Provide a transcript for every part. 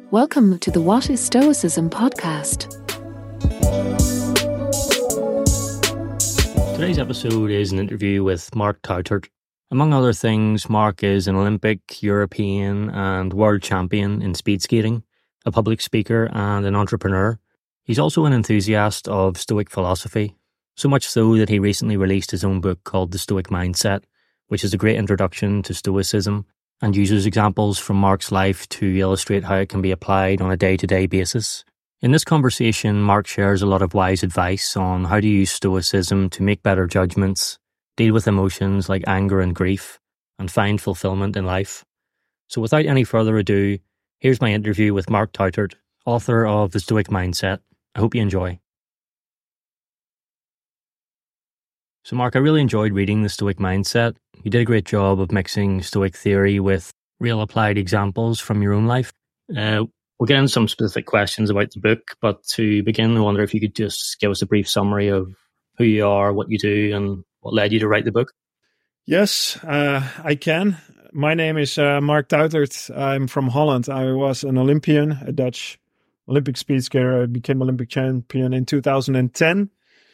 Welcome to the What is Stoicism podcast. Today's episode is an interview with Mark Toutert. Among other things, Mark is an Olympic, European and world champion in speed skating, a public speaker and an entrepreneur. He's also an enthusiast of Stoic philosophy, so much so that he recently released his own book called The Stoic Mindset, which is a great introduction to Stoicism and uses examples from Mark's life to illustrate how it can be applied on a day-to-day basis. In this conversation, Mark shares a lot of wise advice on how to use Stoicism to make better judgments, deal with emotions like anger and grief, and find fulfillment in life. So without any further ado, here's my interview with Mark Toutert, author of The Stoic Mindset. I hope you enjoy. So Mark, I really enjoyed reading The Stoic Mindset. You did a great job of mixing Stoic theory with real applied examples from your own life. We'll get into some specific questions about the book, but to begin, I wonder if you could just give us a brief summary of who you are, what you do, and what led you to write the book. Yes, I can. My name is Mark Toutert. I'm from Holland. I was an Olympian, a Dutch Olympic speed skater. I became Olympic champion in 2010.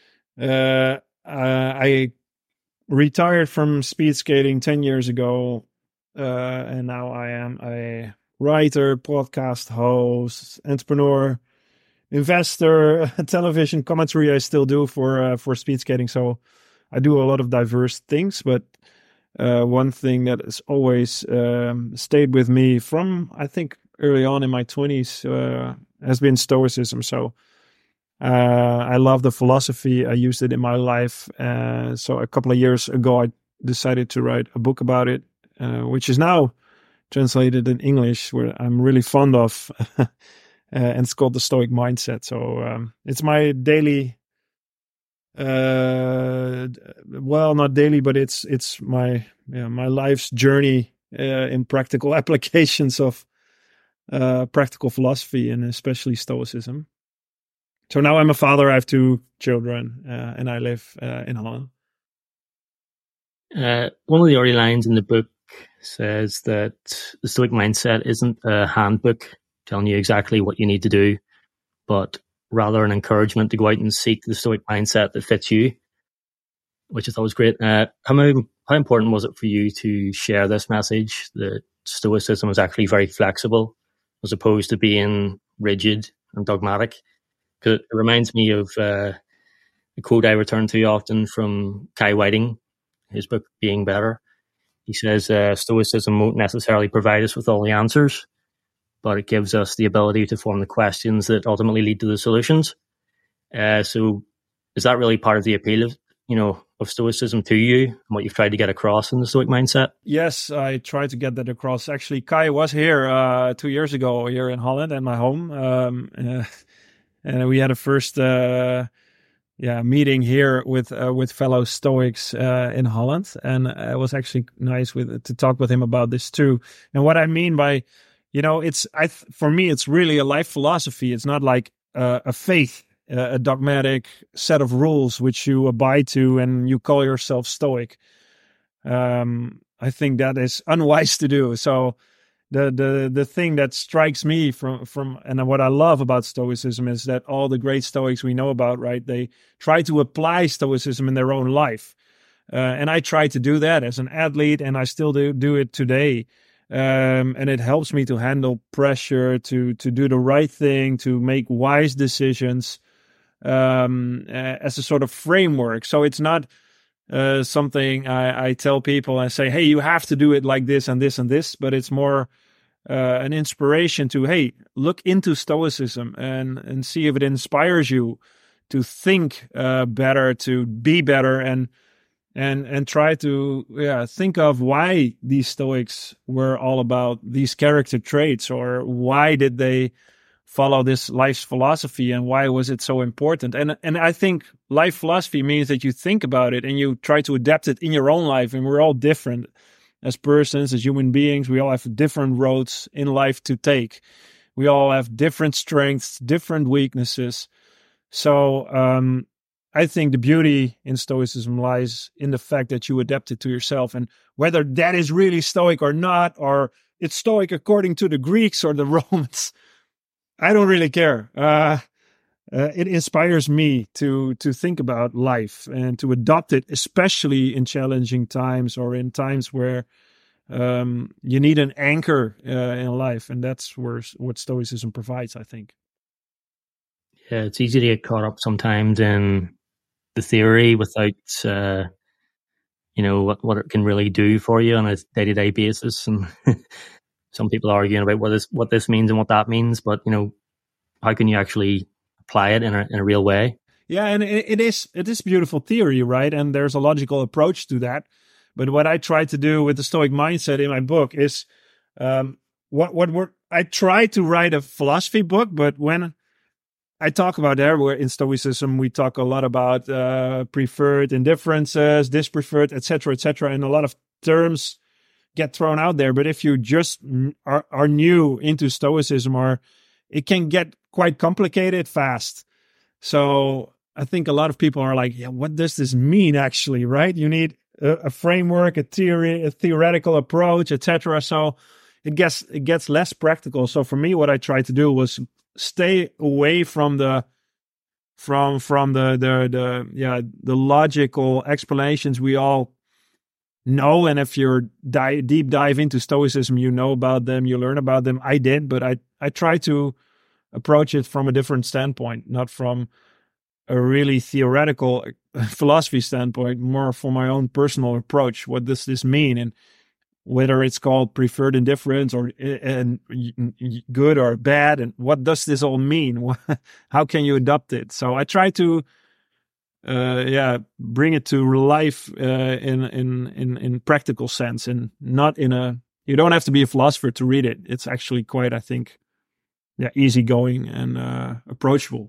I retired from speed skating 10 years ago, and now I am a writer, podcast host, entrepreneur, investor, television commentary I still do for speed skating. So I do a lot of diverse things, but one thing that has always stayed with me from, I think, early on in my 20s has been Stoicism. So I love the philosophy. I used it in my life. So a couple of years ago, I decided to write a book about it, which is now translated in English, where I'm really fond of. And it's called The Stoic Mindset. So it's my daily, well, not daily, but it's my life's journey in practical applications of practical philosophy and especially Stoicism. So now I'm a father. I have 2 children, and I live in Holland. One of the early lines in the book says that the Stoic Mindset isn't a handbook telling you exactly what you need to do, but rather an encouragement to go out and seek the Stoic mindset that fits you, which I thought was great. How important was it for you to share this message that Stoicism is actually very flexible as opposed to being rigid and dogmatic? Because it reminds me of a quote I return to often from Kai Whiting, his book Being Better. He says, Stoicism won't necessarily provide us with all the answers, but it gives us the ability to form the questions that ultimately lead to the solutions. So is that really part of the appeal of Stoicism to you and what you've tried to get across in the Stoic mindset? Yes, I tried to get that across. Actually, Kai was here 2 years ago here in Holland at my home. And we had a first meeting here with fellow Stoics in Holland. And it was actually nice to talk with him about this too. And what I mean by, for me, it's really a life philosophy. It's not like a faith, a dogmatic set of rules which you abide to and you call yourself Stoic. I think that is unwise to do. So the thing that strikes me from and what I love about Stoicism is that all the great Stoics we know about, right? They try to apply Stoicism in their own life. And I try to do that as an athlete, and I still do it today. And it helps me to handle pressure, to do the right thing, to make wise decisions as a sort of framework. So it's not something I tell people and say, hey, you have to do it like this and this and this, but it's more an inspiration to, hey, look into Stoicism and see if it inspires you to think better, to be better, and try to think of why these Stoics were all about these character traits, or why did they follow this life's philosophy, and why was it so important? And I think life philosophy means that you think about it and you try to adapt it in your own life. And we're all different as persons, as human beings. We all have different roads in life to take. We all have different strengths, different weaknesses. So I think the beauty in Stoicism lies in the fact that you adapt it to yourself. And whether that is really Stoic or not, or it's Stoic according to the Greeks or the Romans, I don't really care. It inspires me to think about life and to adopt it, especially in challenging times or in times where you need an anchor in life, and that's what Stoicism provides, I think. Yeah, it's easy to get caught up sometimes in the theory without, what it can really do for you on a day-to-day basis. And some people are arguing about what this means and what that means, but how can you actually apply it in a real way? Yeah, and it is beautiful theory, right? And there's a logical approach to that. But what I try to do with the Stoic mindset in my book is I try to write a philosophy book, but when I talk about there, where in Stoicism we talk a lot about preferred indifferences, dispreferred, etc., and a lot of terms get thrown out there. But if you just are new into Stoicism, or it can get quite complicated fast. So I think a lot of people are like, yeah, what does this mean actually, right? You need a framework, a theory, a theoretical approach, etc. So it gets less practical. So for me, what I tried to do was stay away from the logical explanations we all know. And if you're deep dive into Stoicism, you know about them, you learn about them. I did, but I try to approach it from a different standpoint, not from a really theoretical philosophy standpoint, more for my own personal approach. What does this mean? And whether it's called preferred indifference or and good or bad, and what does this all mean? How can you adopt it? So I try to, bring it to life in practical sense, and not in a. You don't have to be a philosopher to read it. It's actually quite, I think, easygoing and approachable.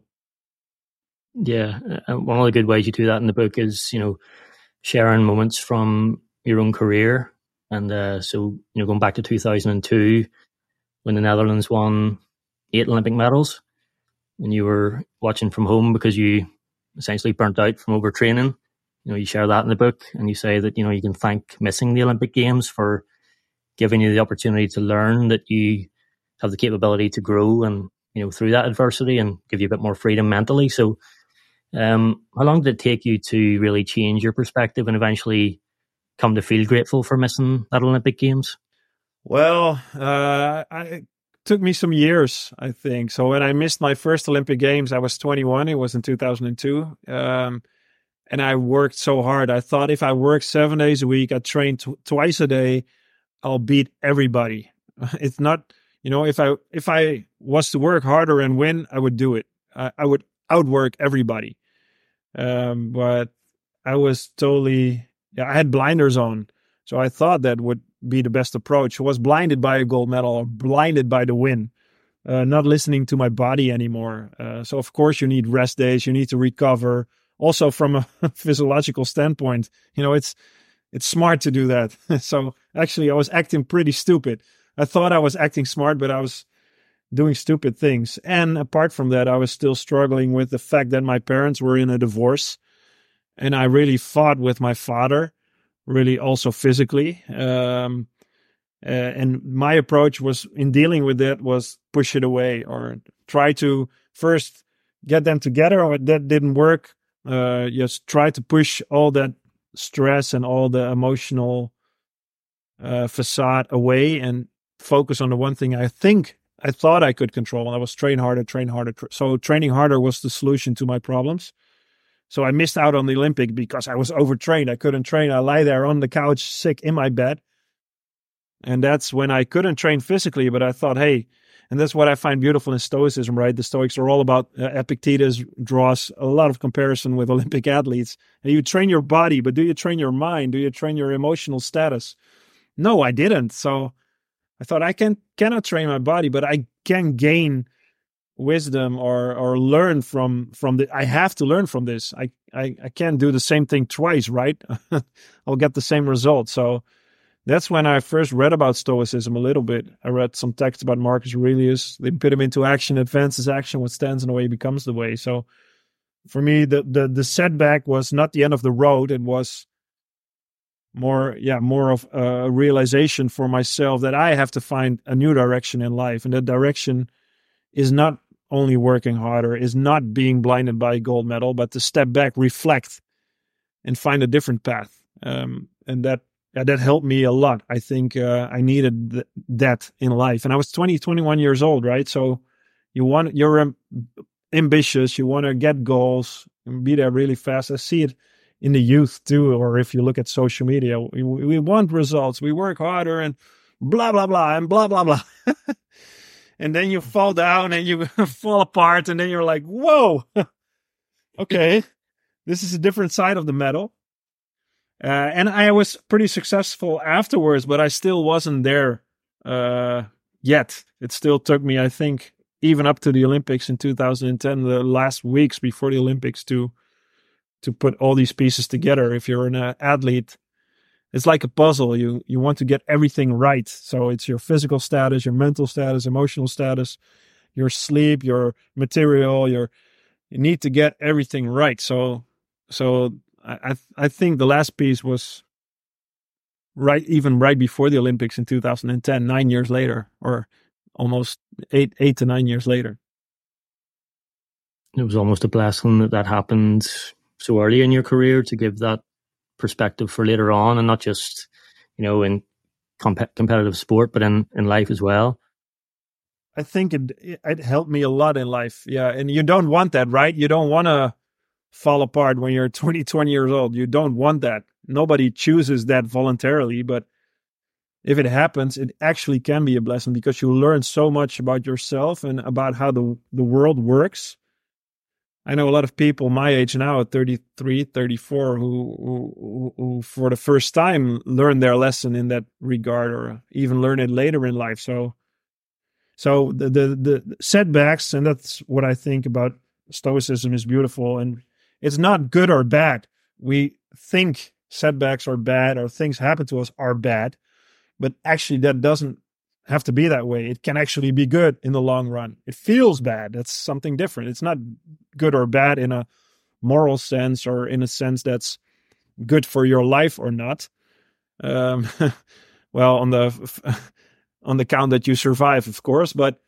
Yeah, one of the good ways you do that in the book is, sharing moments from your own career. And so, going back to 2002, when the Netherlands won 8 Olympic medals, and you were watching from home because you essentially burnt out from overtraining, you share that in the book, and you say that, you can thank missing the Olympic Games for giving you the opportunity to learn that you have the capability to grow and, through that adversity, and give you a bit more freedom mentally. So how long did it take you to really change your perspective and eventually come to feel grateful for missing that Olympic Games? Well, it took me some years, I think. So when I missed my first Olympic Games, I was 21. It was in 2002. And I worked so hard. I thought if I worked 7 days a week, I trained twice a day, I'll beat everybody. It's not, if I was to work harder and win, I would do it. I would outwork everybody. But I was totally, I had blinders on. So I thought that would be the best approach. I was blinded by a gold medal, or blinded by the win, not listening to my body anymore. So of course you need rest days, you need to recover. Also from a physiological standpoint, it's smart to do that. So actually I was acting pretty stupid. I thought I was acting smart, but I was doing stupid things. And apart from that, I was still struggling with the fact that my parents were in a divorce. And I really fought with my father, really also physically. And my approach was, in dealing with it, was push it away, or try to first get them together. Or that didn't work. Just try to push all that stress and all the emotional facade away and focus on the one thing I thought I could control. And I was train harder. So training harder was the solution to my problems. So I missed out on the Olympic because I was overtrained. I couldn't train. I lie there on the couch sick in my bed. And that's when I couldn't train physically, but I thought, hey, and that's what I find beautiful in Stoicism, right? The Stoics are all about, Epictetus draws a lot of comparison with Olympic athletes. And you train your body, but do you train your mind? Do you train your emotional status? No, I didn't. So I thought I cannot train my body, but I can gain wisdom or learn from the. I have to learn from this. I can't do the same thing twice, right? I'll get the same result. So that's when I first read about Stoicism a little bit. I read some texts about Marcus Aurelius. They put him into action, advances action, what stands in the way becomes the way. So for me, the setback was not the end of the road. It was more of a realization for myself that I have to find a new direction in life. And that direction is not only working harder, is not being blinded by a gold medal, but to step back, reflect, and find a different path. And that helped me a lot. I think I needed that in life. And I was 21 years old, right? So you're ambitious, you want to get goals and be there really fast. I see it in the youth too, or if you look at social media, we want results, we work harder and blah, blah, blah, and blah, blah, blah. And then you fall down and you fall apart, and then you're like, whoa, okay, this is a different side of the medal. And I was pretty successful afterwards, but I still wasn't there yet. It still took me, I think, even up to the Olympics in 2010, the last weeks before the Olympics, to put all these pieces together. If you're an athlete, it's like a puzzle. You want to get everything right. So it's your physical status, your mental status, emotional status, your sleep, your material, you need to get everything right. So I think the last piece was right before the Olympics in 2010, 9 years later, or almost eight to 9 years later. It was almost a blessing that happened so early in your career, to give that perspective for later on, and not just, in competitive sport, but in life as well. I think it helped me a lot in life. Yeah. And you don't want that, right? You don't want to fall apart when you're 20 years old. You don't want that. Nobody chooses that voluntarily, but if it happens, it actually can be a blessing, because you learn so much about yourself and about how the world works. I know a lot of people my age now, at 33, 34, who for the first time learn their lesson in that regard, or even learn it later in life. So the setbacks, and that's what I think about Stoicism, is beautiful. And it's not good or bad. We think setbacks are bad, or things happen to us are bad, but actually that doesn't have to be that way. It can actually be good in the long run. It feels bad. That's something different. It's not good or bad in a moral sense, or in a sense that's good for your life or not. Well, on the count that you survive, of course, but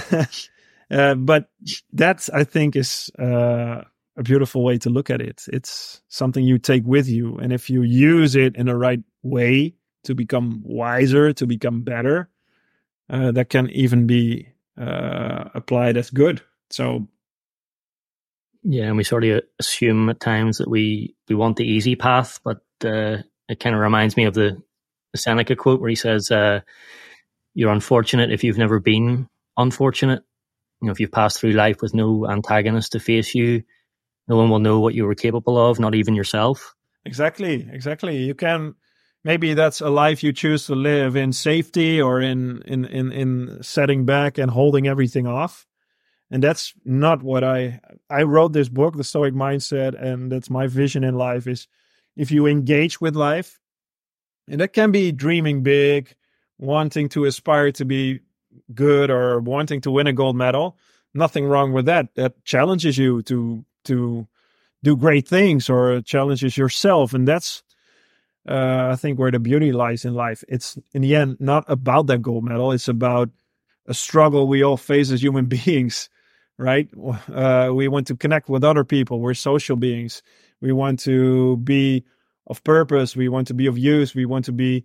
but that's, I think, is a beautiful way to look at it. It's something you take with you, and if you use it in the right way to become wiser, to become better, that can even be applied as good. So, yeah, and we sort of assume at times that we want the easy path, but it kind of reminds me of the Seneca quote where he says, "You're unfortunate if you've never been unfortunate. If you've passed through life with no antagonist to face you, no one will know what you were capable of, not even yourself." Exactly. You can. Maybe that's a life you choose to live in safety, or in setting back and holding everything off. And that's not what I wrote this book, The Stoic Mindset, and that's my vision in life, is if you engage with life, and that can be dreaming big, wanting to aspire to be good, or wanting to win a gold medal, nothing wrong with that. That challenges you to do great things, or challenges yourself. And that's, I think, where the beauty lies in life. It's, in the end, not about that gold medal. It's about a struggle we all face as human beings, right? We want to connect with other people. We're social beings. We want to be of purpose. We want to be of use. We want to be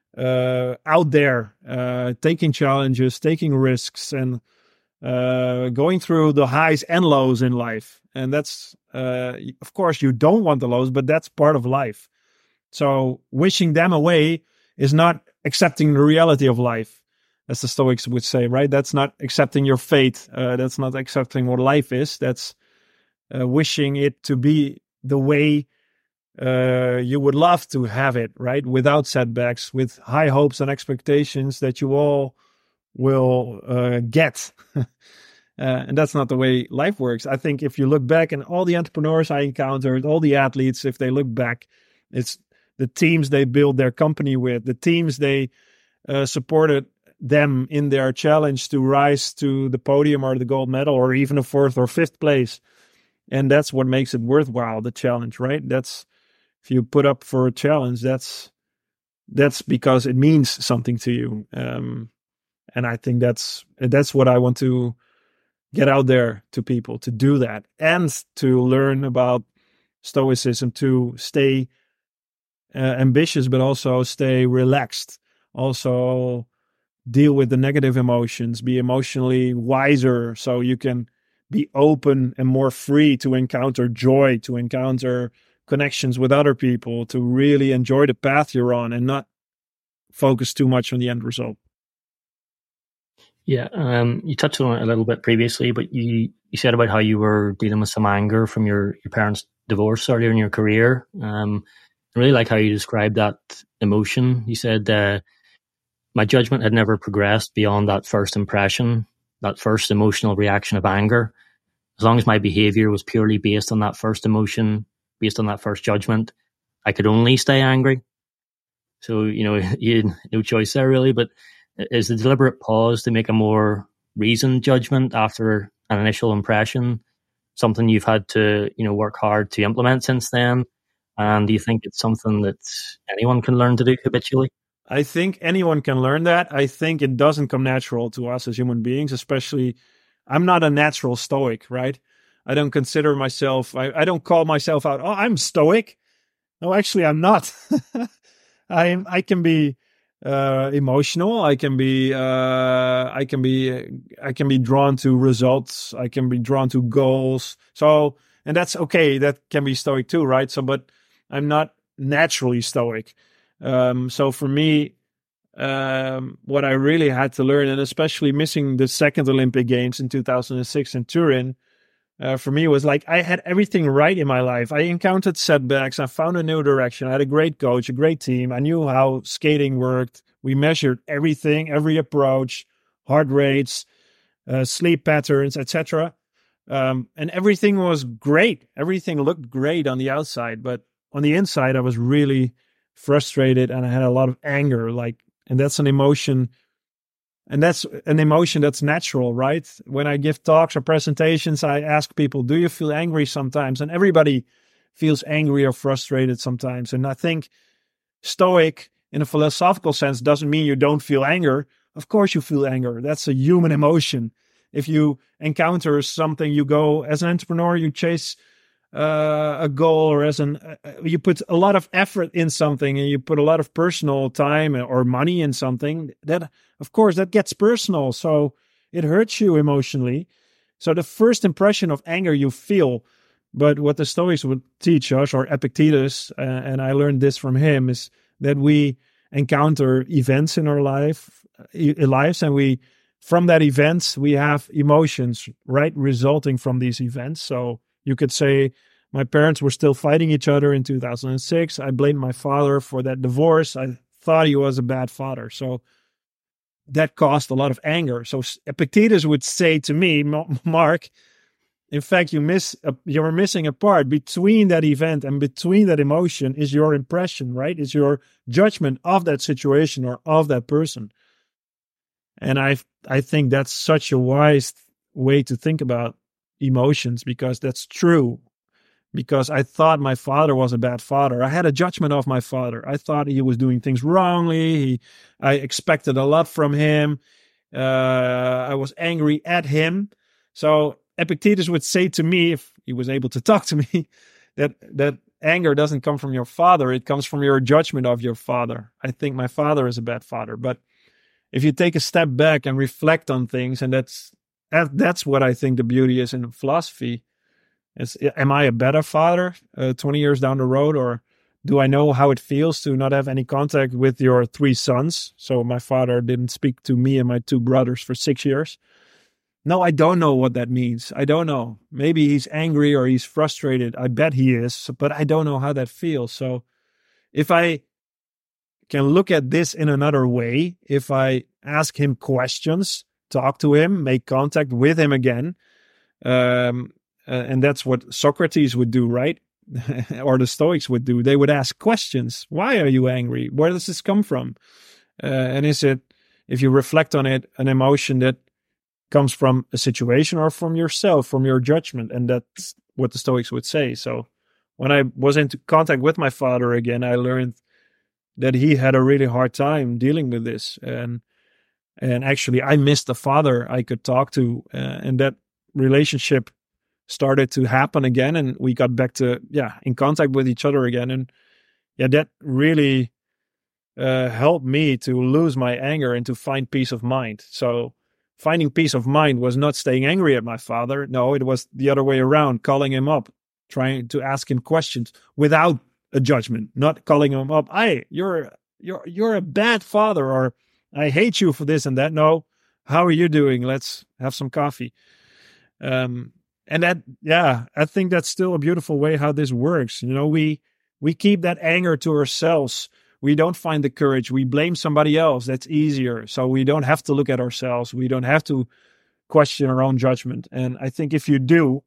out there, taking challenges, taking risks, and going through the highs and lows in life. And that's, of course, you don't want the lows, but that's part of life. So wishing them away is not accepting the reality of life, as the Stoics would say, right? That's not accepting your fate. That's not accepting what life is. That's wishing it to be the way you would love to have it, right? Without setbacks, with high hopes and expectations that you all will get. And that's not the way life works. I think if you look back, and all the entrepreneurs I encountered, all the athletes, if they look back, it's the teams they build their company with, the teams they supported them in their challenge to rise to the podium or the gold medal, or even a 4th or 5th place. And that's what makes it worthwhile, the challenge, right? That's, if you put up for a challenge, that's because it means something to you. And I think that's what I want to get out there to people, to do that, and to learn about Stoicism, to stay ambitious, but also stay relaxed. Also deal with the negative emotions, be emotionally wiser, so you can be open and more free to encounter joy, to encounter connections with other people, to really enjoy the path you're on and not focus too much on the end result. Yeah, you touched on it a little bit previously, but you said about how you were dealing with some anger from your parents' divorce earlier in your career. I really like how you described that emotion. You said, my judgment had never progressed beyond that first impression, that first emotional reaction of anger. As long as my behavior was purely based on that first emotion, based on that first judgment, I could only stay angry. So, you had no choice there really, but is the deliberate pause to make a more reasoned judgment after an initial impression something you've had to, work hard to implement since then? And do you think it's something that anyone can learn to do habitually? I think anyone can learn that. I think it doesn't come natural to us as human beings, especially I'm not a natural Stoic, right? I don't consider myself, I don't call myself out, oh, I'm Stoic. No, actually, I'm not. I can be emotional. I can be drawn to results. I can be drawn to goals. So, and that's okay. That can be Stoic too, right? So, but I'm not naturally Stoic. So for me, what I really had to learn, and especially missing the second Olympic Games in 2006 in Turin, for me was like I had everything right in my life. I encountered setbacks. I found a new direction. I had a great coach, a great team. I knew how skating worked. We measured everything, every approach, heart rates, sleep patterns, etc. And everything was great. Everything looked great on the outside, but on the inside, I was really frustrated and I had a lot of anger. And that's an emotion. And that's an emotion that's natural, right? When I give talks or presentations, I ask people, do you feel angry sometimes? And everybody feels angry or frustrated sometimes. And I think Stoic, in a philosophical sense, doesn't mean you don't feel anger. Of course you feel anger. That's a human emotion. If you encounter something, you go, as an entrepreneur, you chase a goal, or you put a lot of effort in something and you put a lot of personal time or money in something, that of course that gets personal, so it hurts you emotionally. So the first impression of anger you feel, but what the Stoics would teach us, or Epictetus, and I learned this from him, is that we encounter events in our lives, and from that events we have emotions, right, resulting from these events. So you could say my parents were still fighting each other in 2006. I blamed my father for that divorce. I thought he was a bad father. So that caused a lot of anger. So Epictetus would say to me, Mark, in fact, you're missing a part. Between that event and between that emotion is your impression, right? Is your judgment of that situation or of that person. And I think that's such a wise way to think about emotions, because that's true. Because I thought my father was a bad father. I had a judgment of my father. I thought he was doing things wrongly. I expected a lot from him. I was angry at him. So Epictetus would say to me, if he was able to talk to me, that anger doesn't come from your father. It comes from your judgment of your father. I think my father is a bad father. But if you take a step back and reflect on things, and that's what I think the beauty is in philosophy. Am I a better father 20 years down the road, or do I know how it feels to not have any contact with your 3 sons? So my father didn't speak to me and my 2 brothers for 6 years. No, I don't know what that means. I don't know. Maybe he's angry or he's frustrated. I bet he is, but I don't know how that feels. So if I can look at this in another way, if I ask him questions, talk to him, make contact with him again, and that's what Socrates would do, right? Or the Stoics would do. They would ask questions. Why are you angry? Where does this come from? And is it, if you reflect on it, an emotion that comes from a situation or from yourself, from your judgment? And that's what the Stoics would say. So when I was into contact with my father again, I learned that he had a really hard time dealing with this. And actually, I missed a father I could talk to. And that relationship started to happen again, and we got back to in contact with each other again. And that really helped me to lose my anger and to find peace of mind. So finding peace of mind was not staying angry at my father. No, it was the other way around, calling him up, trying to ask him questions without a judgment, not calling him up. Hey, you're a bad father, or I hate you for this and that. No, how are you doing? Let's have some coffee. And that, I think that's still a beautiful way how this works. We keep that anger to ourselves. We don't find the courage. We blame somebody else. That's easier. So we don't have to look at ourselves. We don't have to question our own judgment. And I think if you do,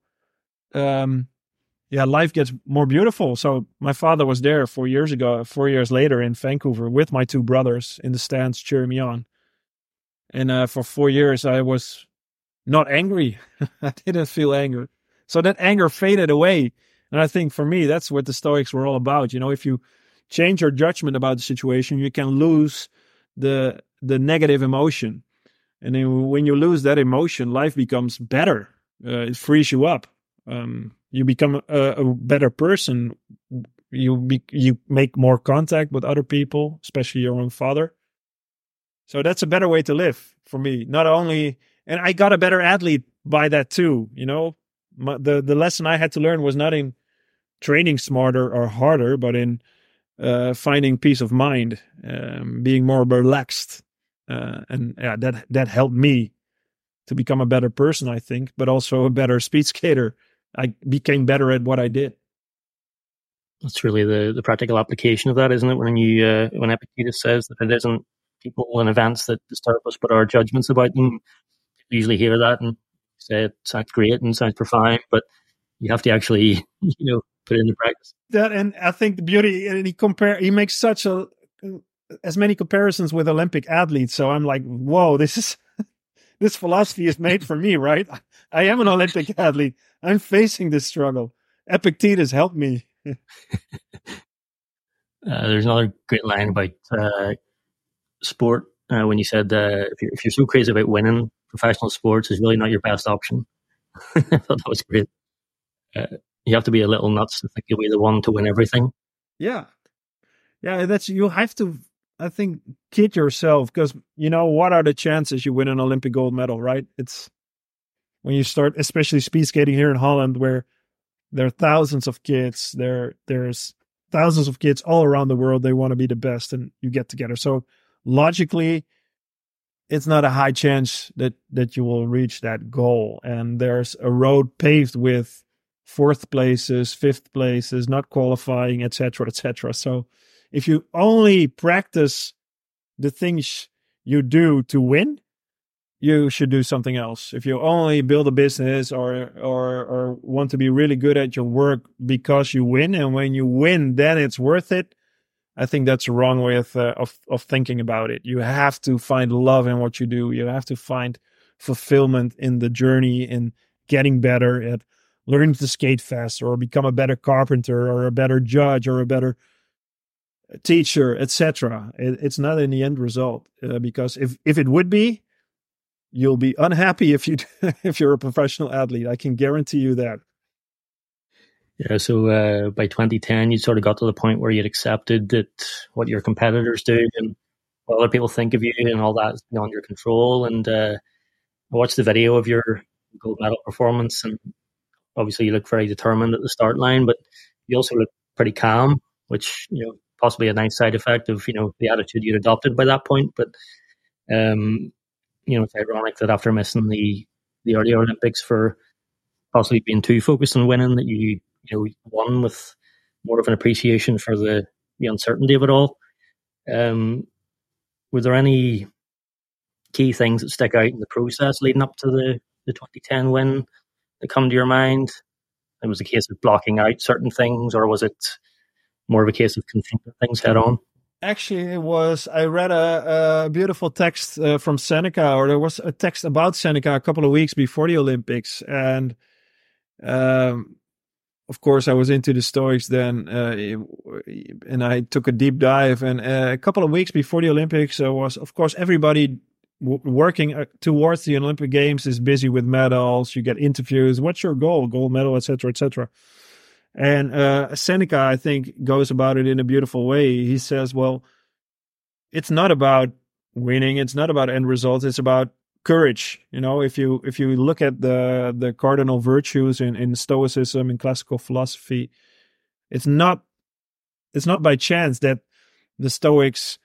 life gets more beautiful. So my father was there 4 years ago, 4 years later in Vancouver with my two brothers in the stands cheering me on. And for 4 years, I was not angry. I didn't feel anger. So that anger faded away. And I think for me, that's what the Stoics were all about. If you change your judgment about the situation, you can lose the negative emotion. And then when you lose that emotion, life becomes better. It frees you up. You become a better person. You make more contact with other people, especially your own father. So that's a better way to live for me. Not only, and I got a better athlete by that too. The lesson I had to learn was not in training smarter or harder, but in finding peace of mind, being more relaxed, that helped me to become a better person, I think, but also a better speed skater. I became better at what I did. That's really the practical application of that, isn't it? When Epictetus says that it isn't people and events that disturb us, but our judgments about them. You usually hear that and say it sounds great and sounds profound, but you have to actually, put it into practice. That, and I think the beauty, and he makes as many comparisons with Olympic athletes. So I'm like, whoa, this philosophy is made for me, right? I am an Olympic athlete. I'm facing this struggle. Epictetus helped me. There's another great line about sport when you said if you're so crazy about winning, professional sports is really not your best option. I thought that was great. You have to be a little nuts to think you'll be the one to win everything. Yeah. You have to, I think, kid yourself, because what are the chances you win an Olympic gold medal, right? It's when you start, especially speed skating here in Holland, where there are thousands of kids. There's thousands of kids all around the world. They want to be the best, and you get together. So logically, it's not a high chance that you will reach that goal. And there's a road paved with fourth places, fifth places, not qualifying, etc., etc. So if you only practice the things you do to win, you should do something else. If you only build a business or want to be really good at your work because you win, and when you win, then it's worth it, I think that's the wrong way of thinking about it. You have to find love in what you do. You have to find fulfillment in the journey, in getting better at learning to skate faster, or become a better carpenter, or a better judge, or a better teacher, etc. It's not in the end result, because if it would be, you'll be unhappy if you're a professional athlete. I can guarantee you that. Yeah, so by 2010, you sort of got to the point where you'd accepted that what your competitors do and what other people think of you and all that is beyond your control. And I watched the video of your gold medal performance, and obviously you look very determined at the start line, but you also look pretty calm, which, possibly a nice side effect of, the attitude you'd adopted by that point. But, it's ironic that after missing the earlier Olympics for possibly being too focused on winning, that you won with more of an appreciation for the uncertainty of it all. Were there any key things that stick out in the process leading up to the 2010 win that come to your mind? It was a case of blocking out certain things, or was it more of a case of confronting things head on? Actually, it was. I read a beautiful text from Seneca, or there was a text about Seneca a couple of weeks before the Olympics, and of course, I was into the Stoics then, and I took a deep dive. And a couple of weeks before the Olympics was, of course, everybody working towards the Olympic Games is busy with medals. You get interviews. What's your goal? Gold medal, etc., etc. And Seneca, I think, goes about it in a beautiful way. He says, well, it's not about winning. It's not about end results. It's about courage. If you look at the cardinal virtues in Stoicism, in classical philosophy, it's not by chance that the Stoics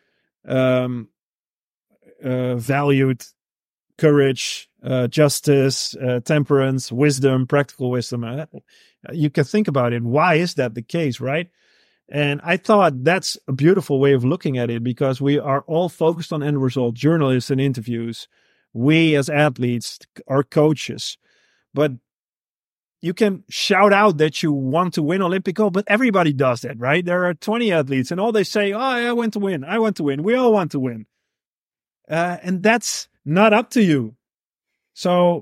valued courage, justice, temperance, wisdom, practical wisdom. You can think about it. Why is that the case, right? And I thought that's a beautiful way of looking at it, because we are all focused on end result, journalists and interviews. We as athletes are coaches. But you can shout out that you want to win Olympic gold, but everybody does that, right? There are 20 athletes and all they say, oh, I want to win. I want to win. We all want to win. And that's not up to you. So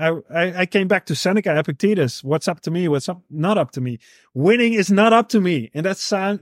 I came back to Seneca, Epictetus. What's up to me? What's not up to me? Winning is not up to me. And that sounds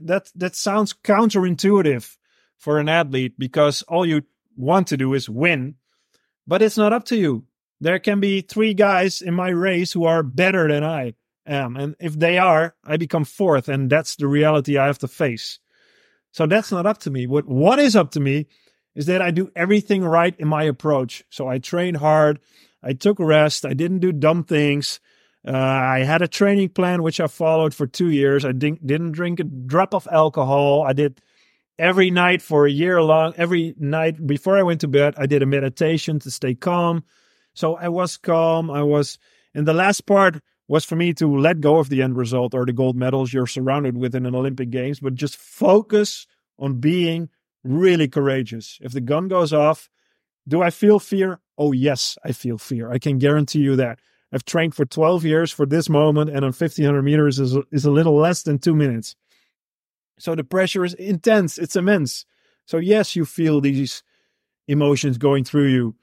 counterintuitive for an athlete, because all you want to do is win, but it's not up to you. There can be 3 guys in my race who are better than I am. And if they are, I become 4th. And that's the reality I have to face. So that's not up to me. What is up to me is that I do everything right in my approach. So I trained hard. I took rest. I didn't do dumb things. I had a training plan, which I followed for 2 years. I didn't drink a drop of alcohol. I did every night for a year long. Every night before I went to bed, I did a meditation to stay calm. So I was calm. And the last part was for me to let go of the end result or the gold medals you're surrounded with in an Olympic Games, but just focus on being really courageous. If the gun goes off, do I feel fear? Oh, yes, I feel fear. I can guarantee you that. I've trained for 12 years for this moment, and on 1,500 meters is a little less than 2 minutes. So the pressure is intense. It's immense. So yes, you feel these emotions going through you.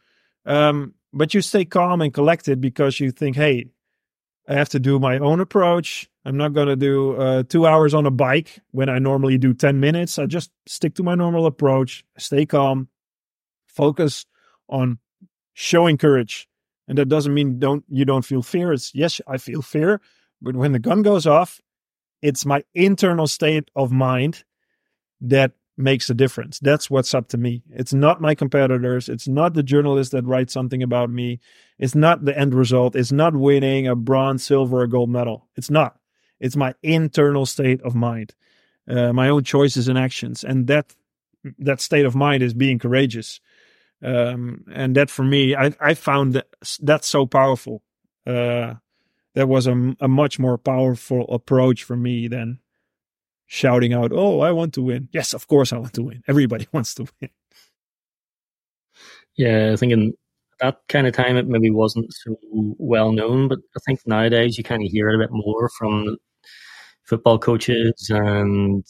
But you stay calm and collected, because you think, hey, I have to do my own approach. I'm not going to do 2 hours on a bike when I normally do 10 minutes. I just stick to my normal approach, stay calm, focus on showing courage. And that doesn't mean you don't feel fear. It's, yes, I feel fear. But when the gun goes off, it's my internal state of mind that makes a difference. That's what's up to me. It's not my competitors. It's not the journalist that writes something about me. It's not the end result. It's not winning a bronze, silver, or gold medal. It's not. It's my internal state of mind, my own choices and actions. And that state of mind is being courageous. And that for me, I found that's so powerful. That was a much more powerful approach for me than shouting out, oh, I want to win. Yes, of course I want to win. Everybody wants to win. Yeah, I think in that kind of time it maybe wasn't so well known, but I think nowadays you kind of hear it a bit more from football coaches, and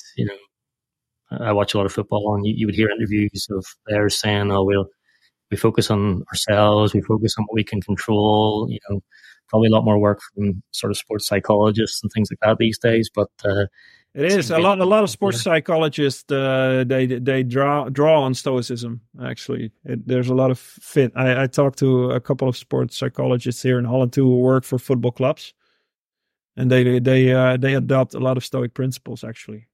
I watch a lot of football, and you would hear interviews of players saying, oh, we focus on ourselves, we focus on what we can control, probably a lot more work from sort of sports psychologists and things like that these days, but it is a lot of sports psychologists. They draw on Stoicism. Actually, there's a lot of fit. I talked to a couple of sports psychologists here in Holland too, who work for football clubs, and they adopt a lot of Stoic principles. Actually,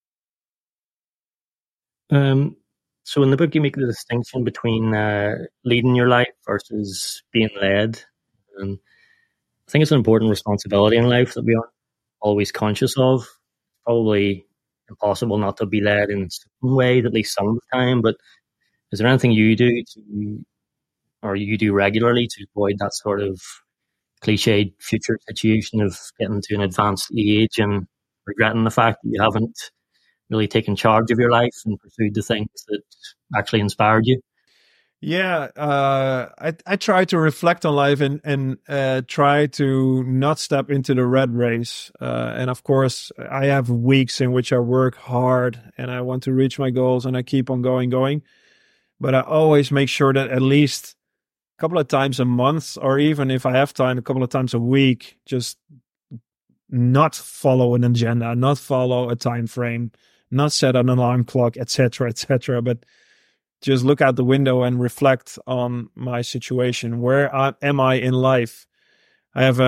so in the book you make the distinction between leading your life versus being led, and I think it's an important responsibility in life that we aren't always conscious of. Probably impossible not to be led in some ways, at least some of the time. But is there anything you do regularly to avoid that sort of cliched future situation of getting to an advanced age and regretting the fact that you haven't really taken charge of your life and pursued the things that actually inspired you? Yeah, I try to reflect on life and try to not step into the rat race. And of course, I have weeks in which I work hard and I want to reach my goals and I keep on going. But I always make sure that at least a couple of times a month, or even if I have time, a couple of times a week, just not follow an agenda, not follow a time frame, not set an alarm clock, etc., but just look out the window and reflect on my situation. Where am I in life? I have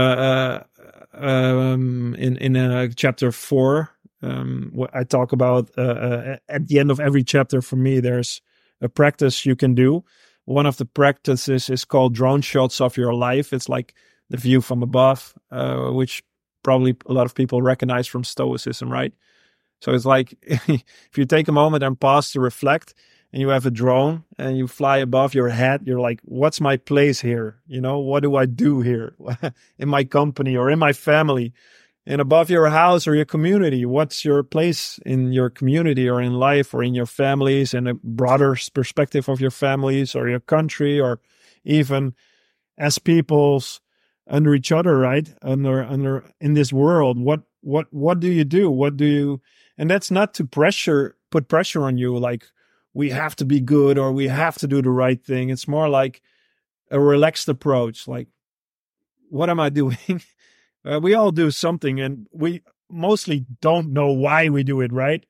in chapter 4, what I talk about at the end of every chapter. For me, there's a practice you can do. One of the practices is called drone shots of your life. It's like the view from above, which probably a lot of people recognize from Stoicism, right? So it's like if you take a moment and pause to reflect, and you have a drone and you fly above your head, you're like, what's my place here? What do I do here in my company or in my family? And above your house or your community, what's your place in your community or in life or in your families, and a broader perspective of your families or your country, or even as peoples under each other, right? Under in this world, what do you do? What do you? And that's not to put pressure on you, like we have to be good or we have to do the right thing. It's more like a relaxed approach. Like, what am I doing? We all do something, and we mostly don't know why we do it, right?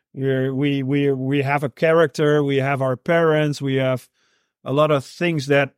We have a character, we have our parents, we have a lot of things that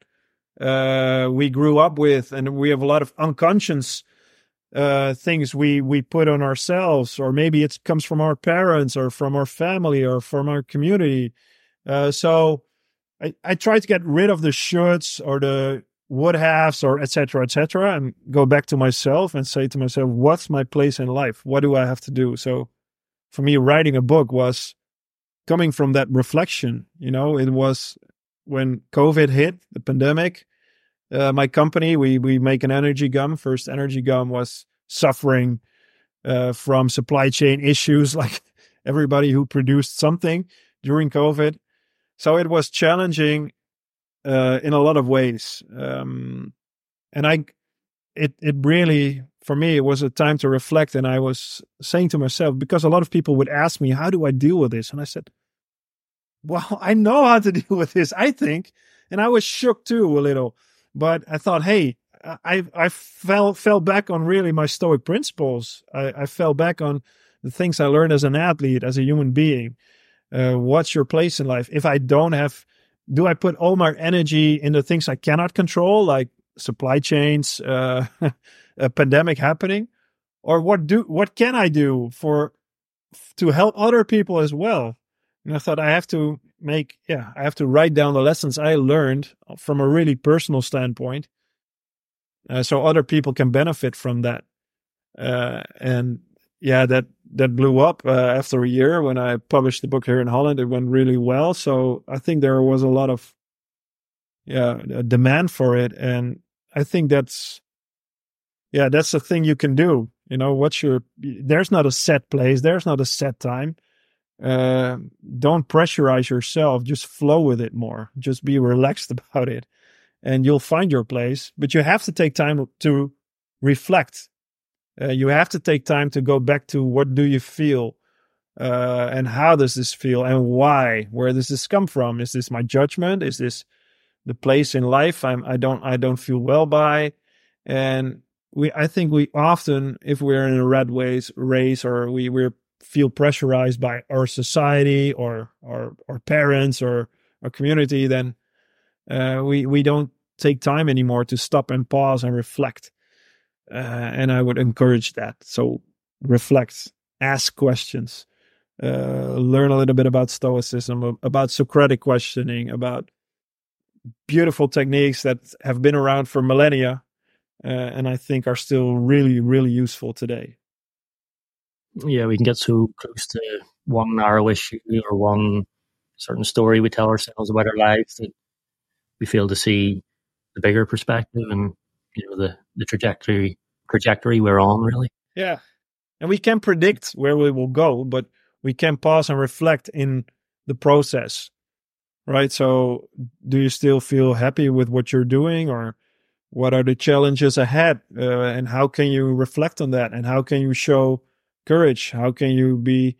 we grew up with, and we have a lot of unconscious things we put on ourselves, or maybe it comes from our parents or from our family or from our community. So I try to get rid of the shoulds or the would haves or etc., and go back to myself and say to myself, what's my place in life? What do I have to do? So for me, writing a book was coming from that reflection. It was when COVID hit, the pandemic. My company, we make an energy gum. First Energy Gum was suffering from supply chain issues, like everybody who produced something during COVID. So it was challenging in a lot of ways. And it really, for me, it was a time to reflect. And I was saying to myself, because a lot of people would ask me, how do I deal with this? And I said, well, I know how to deal with this, I think. And I was shook too a little. But I thought, hey, I fell back on really my Stoic principles. I fell back on the things I learned as an athlete, as a human being. What's your place in life? If I don't have, do I put all my energy in the things I cannot control, like supply chains, a pandemic happening? Or what can I do to help other people as well? And I thought I have to write down the lessons I learned from a really personal standpoint, so other people can benefit from that. And yeah, that blew up after a year when I published the book here in Holland. It went really well. So I think there was a lot of a demand for it, and I think that's the thing you can do. There's not a set place, there's not a set time. Don't pressurize yourself, just flow with it more, just be relaxed about it, and you'll find your place. But you have to take time to reflect. You have to take time to go back to what do you feel, and how does this feel, and why? Where does this come from? Is this my judgment? Is this the place in life I don't feel well by? And I think we often, if we're in a rat race, or we're feel pressurized by our society or our parents or our community, then we don't take time anymore to stop and pause and reflect. And I would encourage that. So reflect, ask questions, learn a little bit about Stoicism, about Socratic questioning, about beautiful techniques that have been around for millennia, and I think are still really, really useful today. Yeah, we can get so close to one narrow issue or one certain story we tell ourselves about our lives that we fail to see the bigger perspective and the trajectory we're on, really. Yeah, and we can predict where we will go, but we can pause and reflect in the process, right? So, do you still feel happy with what you're doing, or what are the challenges ahead, and how can you reflect on that, and how can you show courage? How can you be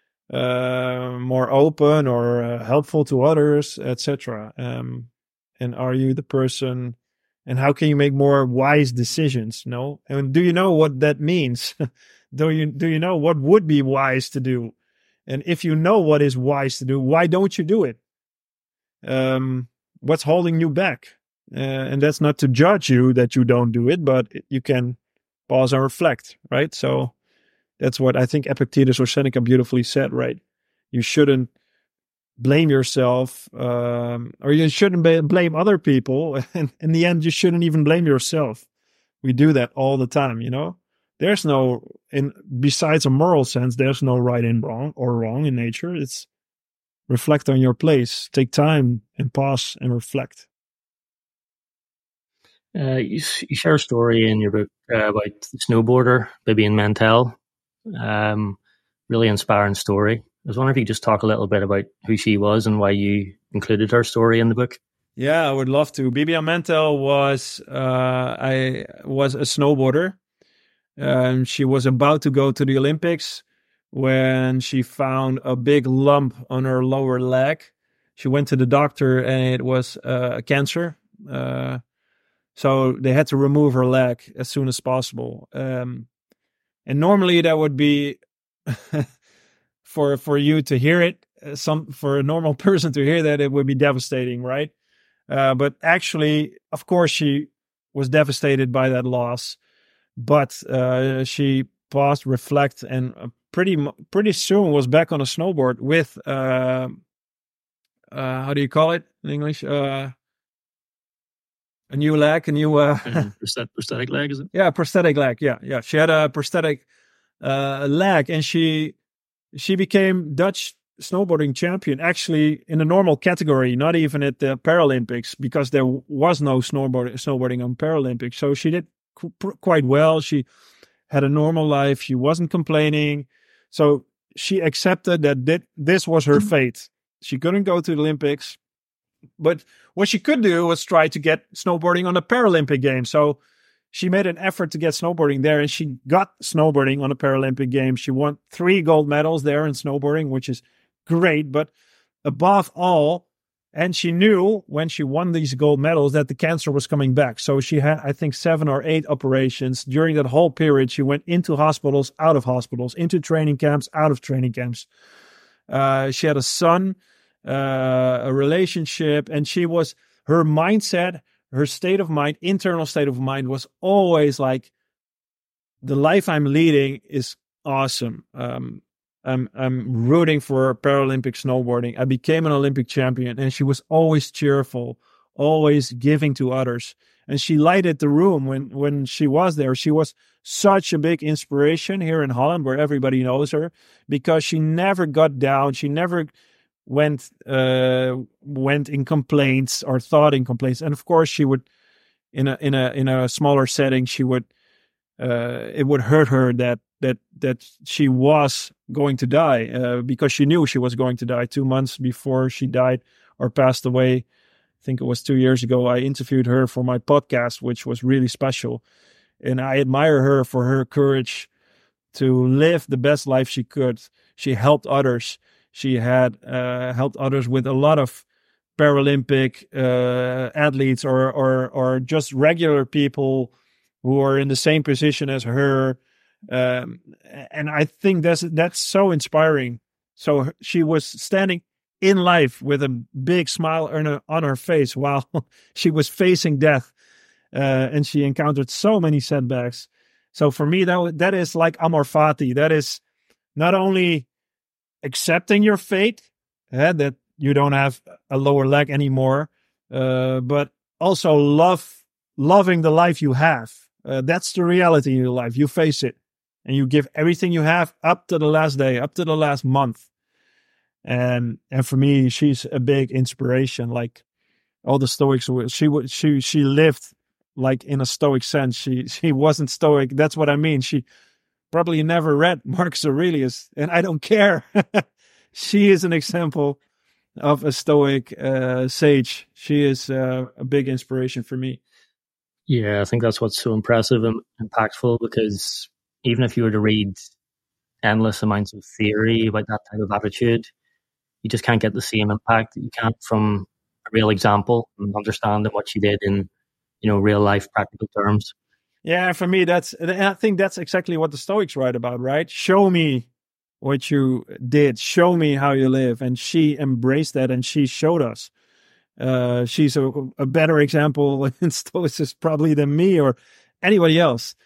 more open or helpful to others, etc.? And are you the person? And how can you make more wise decisions? No, and do you know what that means? do you know what would be wise to do? And if you know what is wise to do, why don't you do it? what's holding you back? And that's not to judge you that you don't do it, but you can pause and reflect, right? So that's what I think Epictetus or Seneca beautifully said, right? You shouldn't blame yourself, or you shouldn't blame other people. And in the end, you shouldn't even blame yourself. We do that all the time, There's besides a moral sense, there's no right and wrong in nature. It's reflect on your place, take time and pause and reflect. You share a story in your book about the snowboarder, Vivienne Mantell. Really inspiring story. I was wondering if you could just talk a little bit about who she was and why you included her story in the book. Yeah, I would love to. Vivienne Mantell was a snowboarder. She was about to go to the Olympics when she found a big lump on her lower leg. She went to the doctor and it was cancer. So they had to remove her leg as soon as possible. And normally that would be for you to hear it, for a normal person to hear that, it would be devastating, right? But actually, of course, she was devastated by that loss. But she paused, reflect, and pretty soon was back on a snowboard with how do you call it in English? A new leg, prosthetic leg, is it? Yeah, prosthetic leg. Yeah. She had a prosthetic leg, and she became Dutch snowboarding champion, actually in a normal category, not even at the Paralympics, because there was no snowboarding on Paralympics. So she did quite well. She had a normal life. She wasn't complaining. So she accepted that this was her fate. She couldn't go to the Olympics. But what she could do was try to get snowboarding on the Paralympic Games. So she made an effort to get snowboarding there, and she got snowboarding on the Paralympic Games. She won 3 gold medals there in snowboarding, which is great. But above all, and she knew when she won these gold medals that the cancer was coming back. So she had, I think, 7 or 8 operations. During that whole period, she went into hospitals, out of hospitals, into training camps, out of training camps. She had a son, a relationship, and her mindset, her state of mind, internal state of mind was always like, the life I'm leading is awesome. I'm rooting for Paralympic snowboarding. I became an Olympic champion, and she was always cheerful, always giving to others. And she lighted the room when she was there. She was such a big inspiration here in Holland, where everybody knows her, because she never got down. She never went in complaints or thought in complaints. And of course, she would, in a smaller setting, she would it would hurt her that she was going to die, because she knew she was going to die. 2 months before she died or passed away, I think it was 2 years ago, I interviewed her for my podcast, which was really special. And I admire her for her courage to live the best life she could. She helped others. She had helped others with a lot of Paralympic athletes or just regular people who are in the same position as her. And I think that's so inspiring. So she was standing in life with a big smile on her face while she was facing death. And she encountered so many setbacks. So for me, that is like amor fati. That is not only accepting your fate, that you don't have a lower leg anymore, but also loving the life you have. That's the reality in your life. You face it, and you give everything you have up to the last day, up to the last month. And for me, she's a big inspiration. Like all the Stoics, she lived like in a Stoic sense. She wasn't Stoic. That's what I mean. She probably never read Marcus Aurelius, and I don't care. She is an example of a Stoic sage. She is a big inspiration for me. Yeah, I think that's what's so impressive and impactful, because even if you were to read endless amounts of theory about that type of attitude, you just can't get the same impact that you can from a real example and understanding what she did in, real life practical terms. Yeah, for me, I think that's exactly what the Stoics write about, right? Show me what you did. Show me how you live. And she embraced that, and she showed us. She's a better example in Stoicism probably than me or anybody else.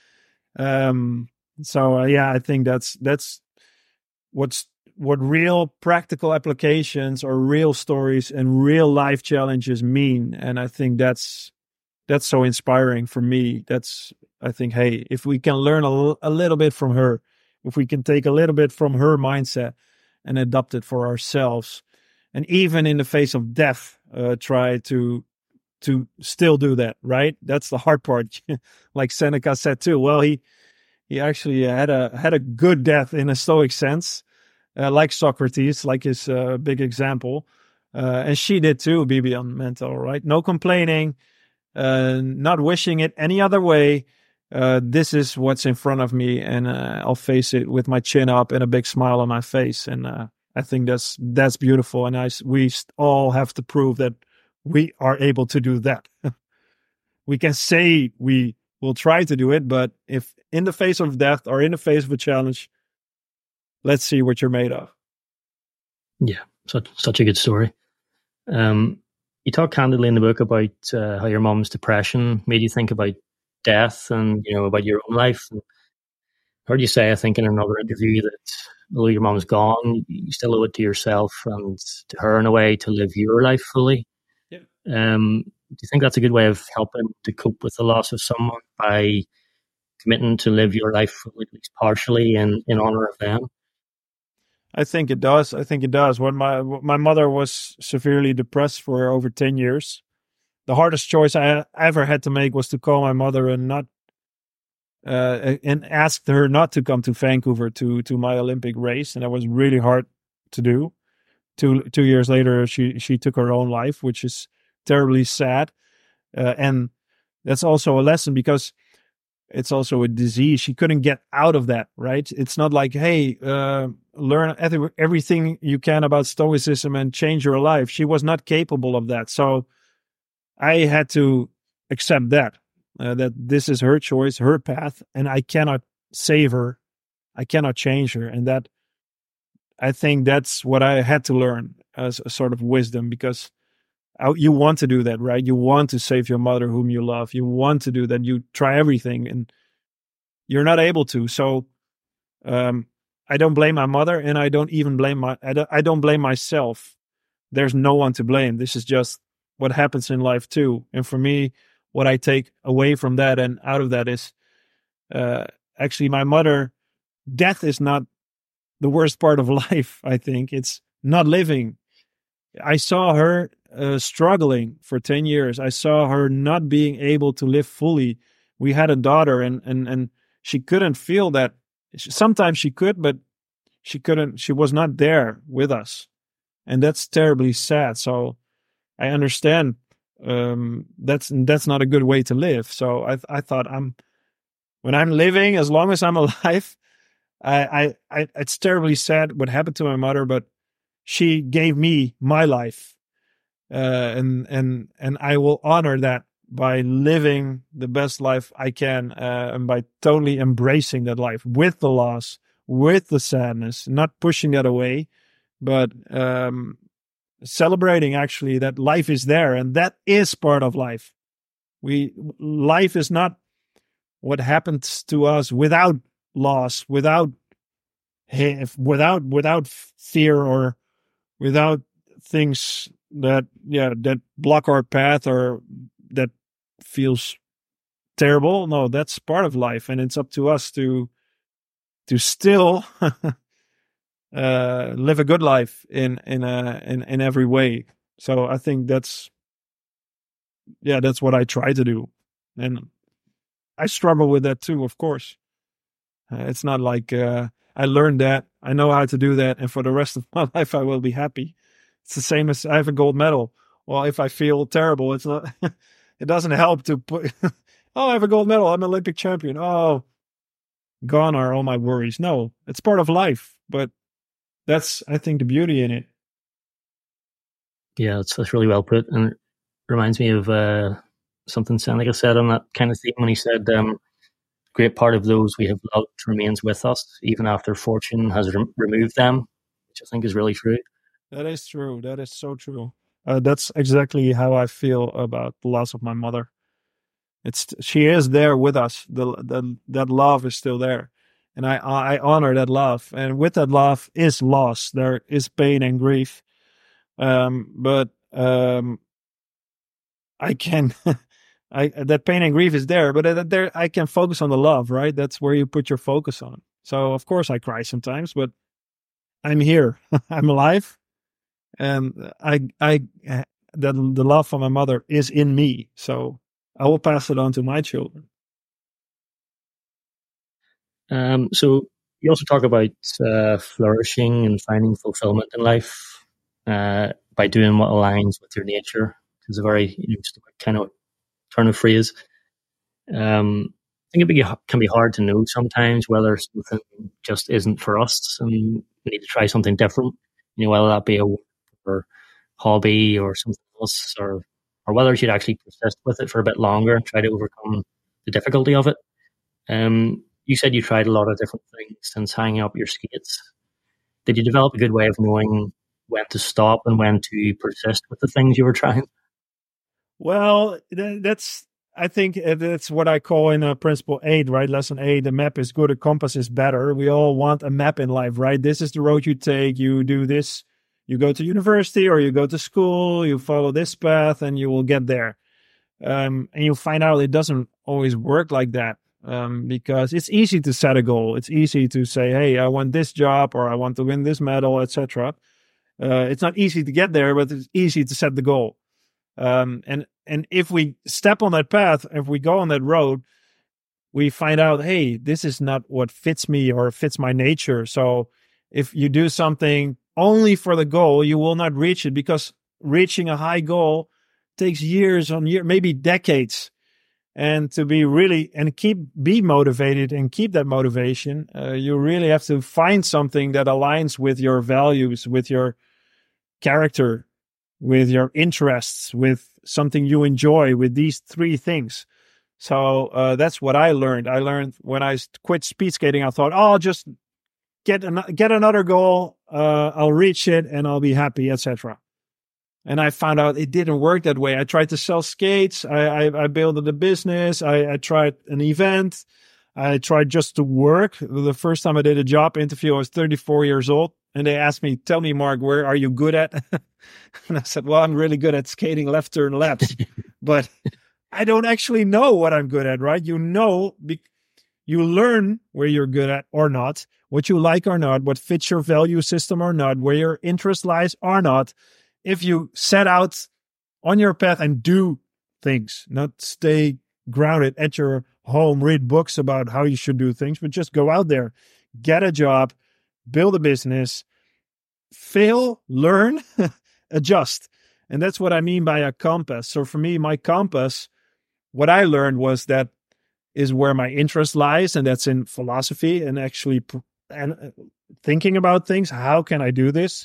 I think that's what real practical applications or real stories and real life challenges mean. And I think that's so inspiring for me. I think, hey, if we can learn a little bit from her, if we can take a little bit from her mindset and adopt it for ourselves, and even in the face of death, try to still do that, right? That's the hard part. Like Seneca said too. Well, he actually had a good death in a Stoic sense, like Socrates, like his big example. And she did too, Bibian Mental, right? No complaining, not wishing it any other way. This is what's in front of me, and I'll face it with my chin up and a big smile on my face. And I think that's beautiful. And we all have to prove that we are able to do that. We can say we will try to do it, but if in the face of death or in the face of a challenge, let's see what you're made of. Yeah, such a good story. You talk candidly in the book about how your mom's depression made you think about death and about your own life. And I heard you say, I think, in another interview that although your mom's gone, you still owe it to yourself and to her in a way to live your life fully. Yeah. Do you think that's a good way of helping to cope with the loss of someone, by committing to live your life fully, at least partially, in honor of them? I think it does. When my mother was severely depressed for over 10 years, the hardest choice I ever had to make was to call my mother and ask her not to come to Vancouver to my Olympic race, and that was really hard to do. 2 years later, she took her own life, which is terribly sad, and that's also a lesson because it's also a disease. She couldn't get out of that, right? It's not like, hey, learn everything you can about Stoicism and change your life. She was not capable of that. So I had to accept that this is her choice, her path, and I cannot save her. I cannot change her. And that, I think that's what I had to learn as a sort of wisdom, because you want to do that, right? You want to save your mother whom you love. You want to do that. You try everything and you're not able to. So I don't blame my mother, and I don't even blame I don't blame myself. There's no one to blame. This is just what happens in life too. And for me, what I take away from that and out of that is actually my mother, death is not the worst part of life. I think it's not living. I saw her struggling for 10 years. I saw her not being able to live fully. We had a daughter and she couldn't feel that. Sometimes she could, but she couldn't. She was not there with us. And that's terribly sad. So I understand that's not a good way to live. So I thought when I'm living, as long as I'm alive, it's terribly sad what happened to my mother, but she gave me my life, and I will honor that by living the best life I can, and by totally embracing that life with the loss, with the sadness, not pushing that away, but celebrating actually that life is there, and that is part of life. Life is not what happens to us without loss, without fear, or without things that block our path or that feels terrible. No, that's part of life, and it's up to us to still live a good life in every way. So I think that's what I try to do, and I struggle with that too, of course. It's not like I learned that, I know how to do that, and for the rest of my life I will be happy. It's the same as I have a gold medal. Well, if I feel terrible, it's not. It doesn't help to put. Oh, I have a gold medal. I'm an Olympic champion. Oh, gone are all my worries. No, it's part of life, but that's, I think, the beauty in it. Yeah, that's really well put, and it reminds me of something Seneca said on that kind of theme when he said, great part of those we have loved remains with us, even after fortune has removed them, which I think is really true. That is true. That is so true. That's exactly how I feel about the loss of my mother. She is there with us. That love is still there, and I honor that love. And with that love is loss. There is pain and grief. But I can, that pain and grief is there. But there, I can focus on the love. Right? That's where you put your focus on. So of course I cry sometimes, but I'm here. I'm alive, and the love for my mother is in me. So I will pass it on to my children. So you also talk about flourishing and finding fulfillment in life by doing what aligns with your nature. It's a very kind of turn of phrase. I think it can be hard to know sometimes whether something just isn't for us and we need to try something different. Whether that be a work or hobby or something else, or whether you should actually persist with it for a bit longer and try to overcome the difficulty of it. You said you tried a lot of different things since hanging up your skates. Did you develop a good way of knowing when to stop and when to persist with the things you were trying? Well, I think that's what I call in Principle 8, right? Lesson 8, the map is good, a compass is better. We all want a map in life, right? This is the road you take. You do this. You go to university or you go to school. You follow this path and you will get there. And you'll find out it doesn't always work like that. Because it's easy to set a goal. It's easy to say, hey, I want this job or I want to win this medal, etc. It's not easy to get there, but it's easy to set the goal. And if we step on that path, if we go on that road, we find out, hey, this is not what fits me or fits my nature. So if you do something only for the goal, you will not reach it, because reaching a high goal takes years on years, maybe decades. And to be motivated and keep that motivation, you really have to find something that aligns with your values, with your character, with your interests, with something you enjoy, with these three things. So that's what I learned. I learned when I quit speed skating, I thought, I'll just get another goal, I'll reach it and I'll be happy, etc. And I found out it didn't work that way. I tried to sell skates. I built a business. I tried an event. I tried just to work. The first time I did a job interview, I was 34 years old. And they asked me, tell me, Mark, where are you good at? And I said, well, I'm really good at skating left turn laps. But I don't actually know what I'm good at, right? You learn where you're good at or not, what you like or not, what fits your value system or not, where your interest lies or not. If you set out on your path and do things, not stay grounded at your home, read books about how you should do things, but just go out there, get a job, build a business, fail, learn, adjust. And that's what I mean by a compass. So for me, my compass, what I learned was that is where my interest lies, and that's in philosophy and actually thinking about things. How can I do this?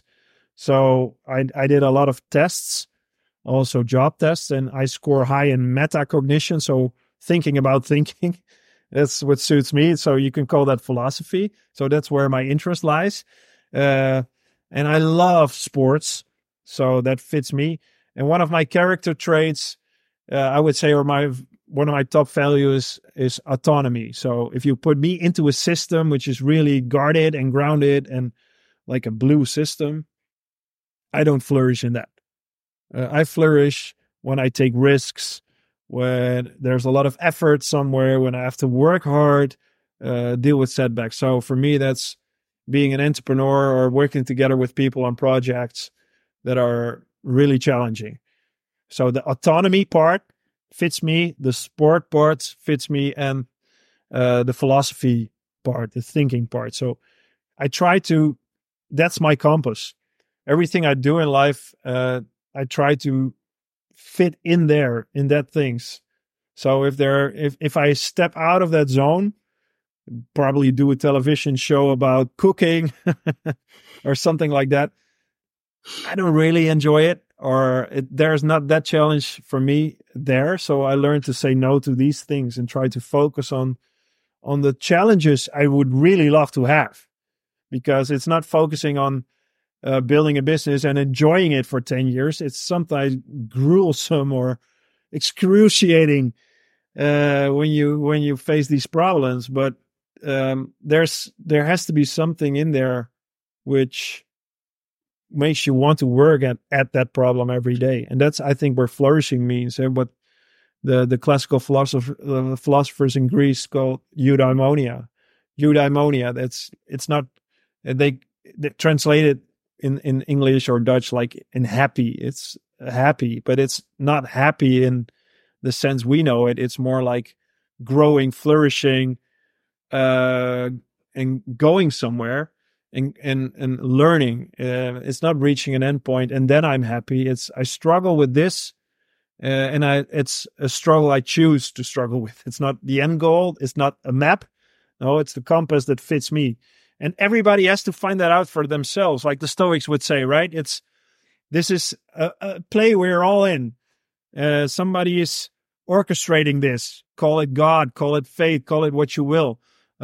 So I did a lot of tests, also job tests, and I score high in metacognition. So thinking about thinking, that's what suits me. So you can call that philosophy. So that's where my interest lies. And I love sports. So that fits me. And one of my character traits, I would say, or one of my top values is autonomy. So if you put me into a system which is really guarded and grounded and like a blue system, I don't flourish in that. I flourish when I take risks, when there's a lot of effort somewhere, when I have to work hard, deal with setbacks. So for me, that's being an entrepreneur or working together with people on projects that are really challenging. So the autonomy part fits me, the sport part fits me, and the philosophy part, the thinking part. So I try to, that's my compass. Everything I do in life, I try to fit in there, in that things. So if I step out of that zone, probably do a television show about cooking or something like that, I don't really enjoy it, or there's not that challenge for me there. So I learned to say no to these things and try to focus on the challenges I would really love to have, because it's not focusing on building a business and enjoying it for 10 years. It's sometimes gruesome or excruciating when you face these problems. But there has to be something in there which makes you want to work at that problem every day. And that's, I think, where flourishing means, and what the classical philosophers in Greece call eudaimonia. Eudaimonia, it's not, they translate it in English or Dutch like in happy. It's happy, but it's not happy in the sense we know it. It's more like growing, flourishing, and going somewhere and learning. It's not reaching an endpoint and then I'm happy. I struggle with this, and it's a struggle I choose to struggle with. It's not the end goal. It's not a map. No, it's the compass that fits me. And everybody has to find that out for themselves, like the Stoics would say, right? This is a play we're all in. Somebody is orchestrating this. Call it God, call it fate, call it what you will.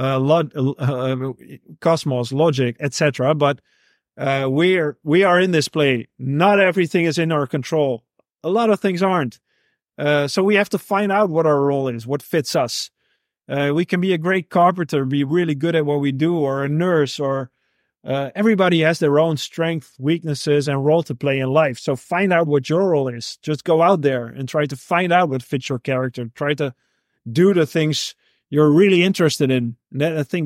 Cosmos, logic, etc. But we are in this play. Not everything is in our control. A lot of things aren't. So we have to find out what our role is, what fits us. We can be a great carpenter, be really good at what we do, or a nurse, or everybody has their own strengths, weaknesses, and role to play in life. So find out what your role is. Just go out there and try to find out what fits your character. Try to do the things you're really interested in. And I think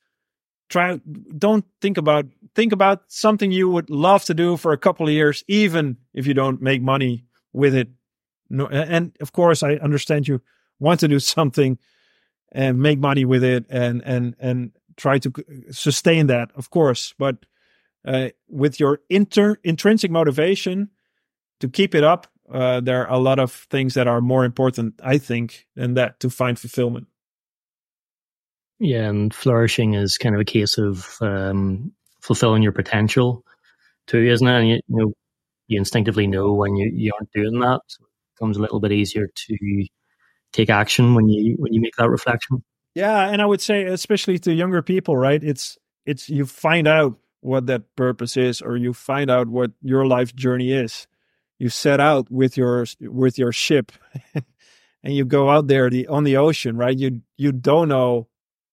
think about something you would love to do for a couple of years, even if you don't make money with it. No, and of course, I understand you want to do something and make money with it and try to sustain that, of course. But with your intrinsic motivation to keep it up, there are a lot of things that are more important, I think, than that to find fulfillment. Yeah, and flourishing is kind of a case of fulfilling your potential too, isn't it? And you instinctively know when you aren't doing that. So it becomes a little bit easier to take action when you make that reflection. Yeah, and I would say, especially to younger people, right? It's you find out what that purpose is, or you find out what your life journey is. You set out with your ship, and you go out there on the ocean, right? You don't know,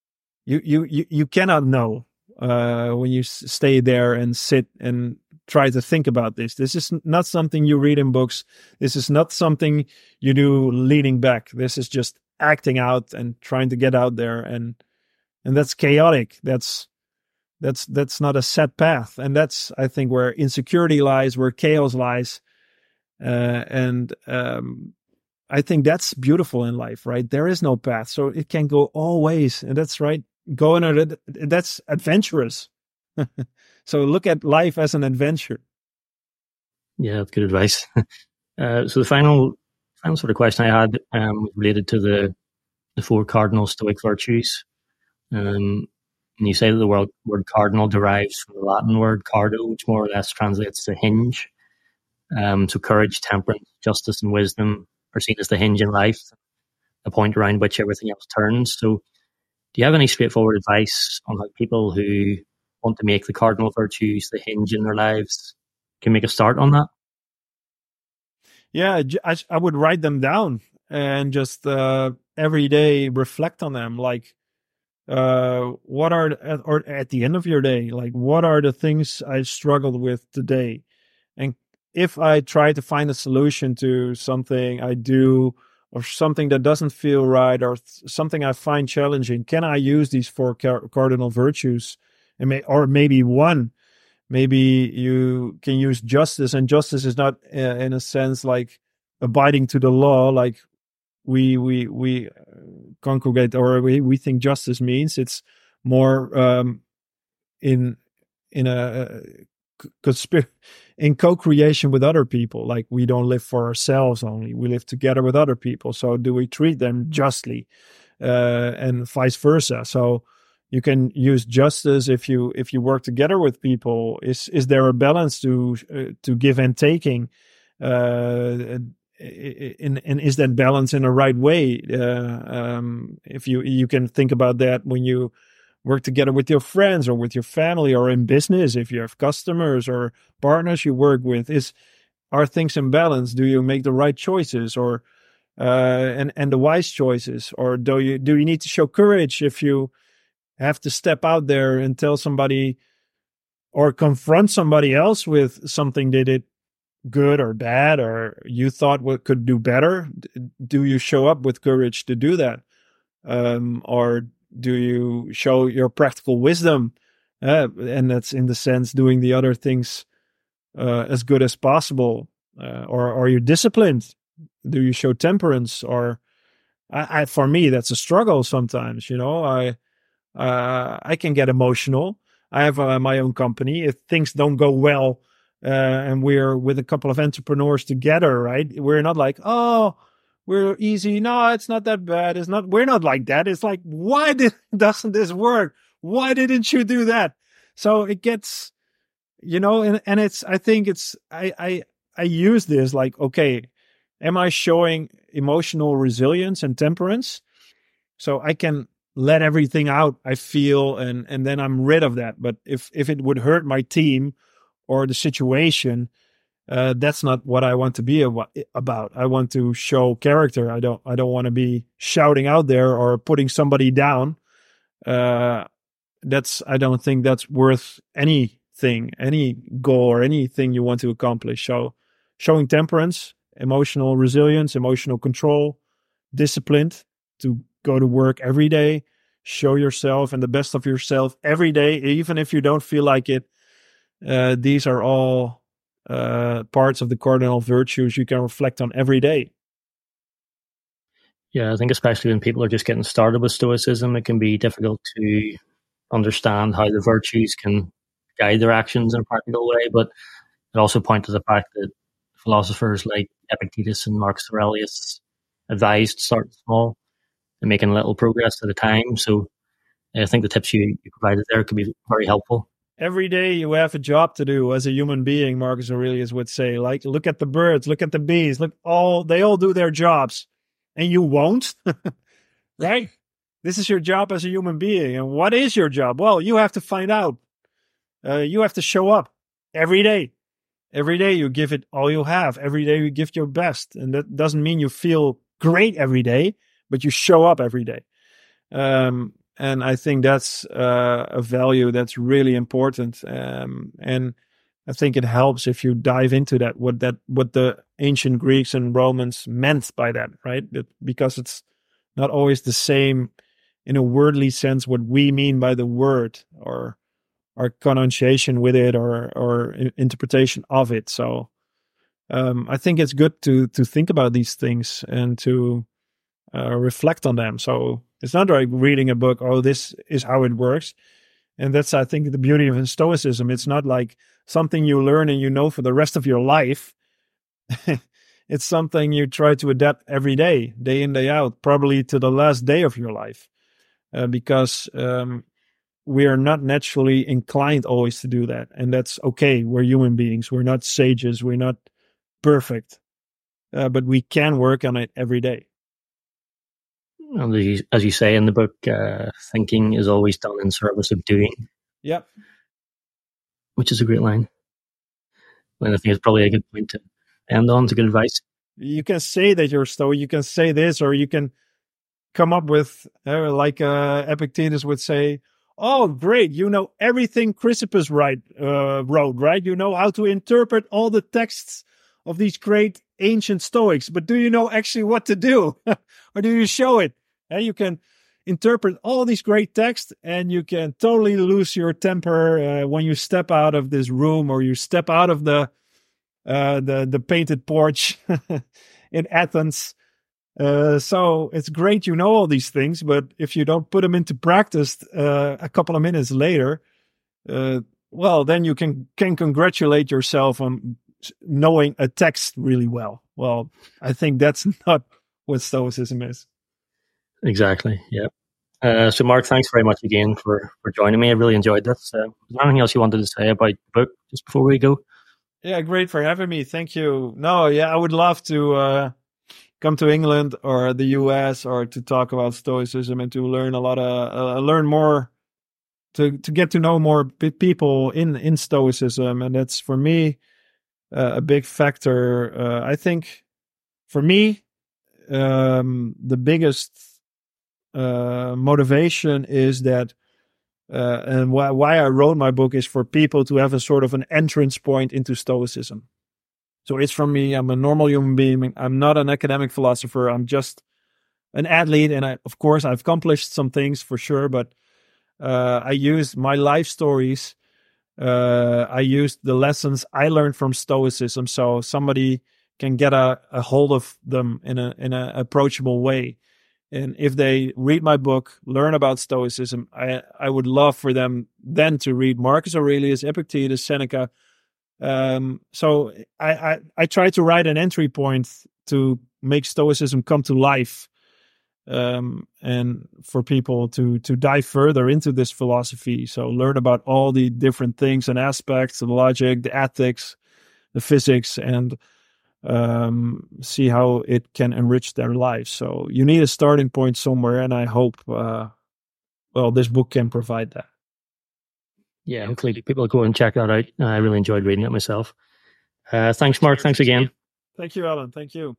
you cannot know when you stay there and sit and try to think about this. This is not something you read in books. This is not something you do leaning back. This is just acting out and trying to get out there, and that's chaotic. That's not a set path, and that's, I think, where insecurity lies, where chaos lies, and I think that's beautiful in life, right? There is no path, so it can go all ways, and that's right. That's adventurous. So look at life as an adventure. Yeah, that's good advice. So the final sort of question I had related to the 4 cardinal Stoic virtues. And you say that the word cardinal derives from the Latin word cardo, which more or less translates to hinge. So courage, temperance, justice, and wisdom are seen as the hinge in life, the point around which everything else turns. So do you have any straightforward advice on how people who want to make the cardinal virtues the hinge in their lives can make a start on that? Yeah, I would write them down and just every day reflect on them. Like, what are, or at the end of your day, like, what are the things I struggled with today? And if I try to find a solution to something I do, or something that doesn't feel right, or something I find challenging, can I use these 4 cardinal virtues? Or maybe one. Maybe you can use justice, and justice is not, in a sense, like abiding to the law, like we congregate, or we think justice means. It's more in co-creation with other people. Like, we don't live for ourselves only; we live together with other people. So, do we treat them justly, and vice versa? So, you can use justice if you work together with people. Is there a balance to give and taking? And is that balance in the right way? If you can think about that when you work together with your friends or with your family or in business, if you have customers or partners you work with, are things in balance? Do you make the right choices or and the wise choices? Or do you need to show courage if you have to step out there and tell somebody or confront somebody else with something they did good or bad or you thought what could do better? Do you show up with courage to do that? Or do you show your practical wisdom? And that's in the sense doing the other things as good as possible. Or are you disciplined? Do you show temperance? Or for me, that's a struggle sometimes. I can get emotional. I have my own company. If things don't go well, and we're with a couple of entrepreneurs together, right? We're not like, oh, we're easy. No, it's not that bad. We're not like that. It's like, why doesn't this work? Why didn't you do that? So it gets, and I use this like, okay, am I showing emotional resilience and temperance? So I can let everything out I feel and then I'm rid of that. But if it would hurt my team or the situation, that's not what I want to be about. I want to show character. I don't want to be shouting out there or putting somebody down. I don't think that's worth anything, any goal or anything you want to accomplish. So showing temperance, emotional resilience, emotional control, disciplined to go to work every day, show yourself and the best of yourself every day, even if you don't feel like it. These are all parts of the cardinal virtues you can reflect on every day. Yeah, I think especially when people are just getting started with Stoicism, it can be difficult to understand how the virtues can guide their actions in a practical way. But it also points to the fact that philosophers like Epictetus and Marcus Aurelius advised starting small and making little progress at a time. So I think the tips you provided there could be very helpful. Every day you have a job to do as a human being, Marcus Aurelius would say. Like, look at the birds, look at the bees, they all do their jobs. And you won't, right? This is your job as a human being. And what is your job? Well, you have to find out. You have to show up every day. Every day you give it all you have. Every day you give your best. And that doesn't mean you feel great every day, but you show up every day. And I think that's a value that's really important. And I think it helps if you dive into that, what the ancient Greeks and Romans meant by that, right? Because it's not always the same in a wordly sense what we mean by the word or our connotation with it or interpretation of it. So I think it's good to think about these things and to reflect on them. So it's not like reading a book, oh, this is how it works. And that's, I think, the beauty of Stoicism. It's not like something you learn and you know for the rest of your life. It's something you try to adapt every day, day in, day out, probably to the last day of your life. Because we are not naturally inclined always to do that. And that's okay. We're human beings. We're not sages. We're not perfect. But we can work on it every day. And as you say in the book, thinking is always done in service of doing. Yep. Which is a great line. And I think it's probably a good point to end on. It's a good advice. You can say that you're Stoic. You can say this, or you can come up with, like Epictetus would say, oh, great, you know everything Chrysippus wrote, right? You know how to interpret all the texts of these great ancient Stoics, but do you know actually what to do? Or do you show it? And you can interpret all these great texts and you can totally lose your temper when you step out of this room or you step out of the painted porch in Athens. So it's great you know all these things, but if you don't put them into practice a couple of minutes later, well, then you can congratulate yourself on knowing a text really well. Well, I think that's not what Stoicism is. Exactly, yeah. So Mark, thanks very much again for joining me. I really enjoyed this. Is there anything else you wanted to say about the book just before we go? Yeah, great for having me. Thank you. No, yeah, I would love to come to England or the US or to talk about Stoicism and to learn learn more to get to know more people in Stoicism, and that's for me a big factor. I think for me, the biggest motivation is that, and why I wrote my book is for people to have a sort of an entrance point into Stoicism. So it's from me. I'm a normal human being. I'm not an academic philosopher. I'm just an athlete, and of course, I've accomplished some things for sure. But I used my life stories. I used the lessons I learned from Stoicism, so somebody can get a hold of them in a approachable way. And if they read my book, learn about Stoicism, I would love for them then to read Marcus Aurelius, Epictetus, Seneca. So I try to write an entry point to make Stoicism come to life, and for people to dive further into this philosophy. So learn about all the different things and aspects, the logic, the ethics, the physics, and see how it can enrich their lives. So you need a starting point somewhere, and I hope, this book can provide that. Yeah, hopefully people go and check that out. I really enjoyed reading it myself. Thanks, Mark. Thanks again. Thank you, Alan. Thank you.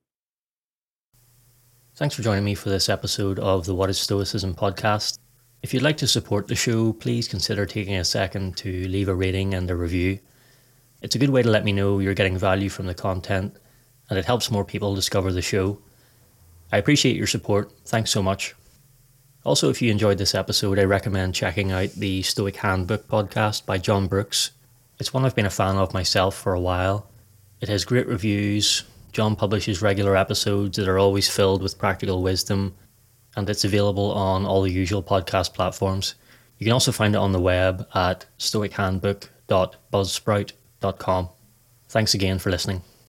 Thanks for joining me for this episode of the What is Stoicism podcast. If you'd like to support the show, please consider taking a second to leave a rating and a review. It's a good way to let me know you're getting value from the content, and it helps more people discover the show. I appreciate your support. Thanks so much. Also, if you enjoyed this episode, I recommend checking out the Stoic Handbook podcast by John Brooks. It's one I've been a fan of myself for a while. It has great reviews. John publishes regular episodes that are always filled with practical wisdom, and it's available on all the usual podcast platforms. You can also find it on the web at stoichandbook.buzzsprout.com. Thanks again for listening.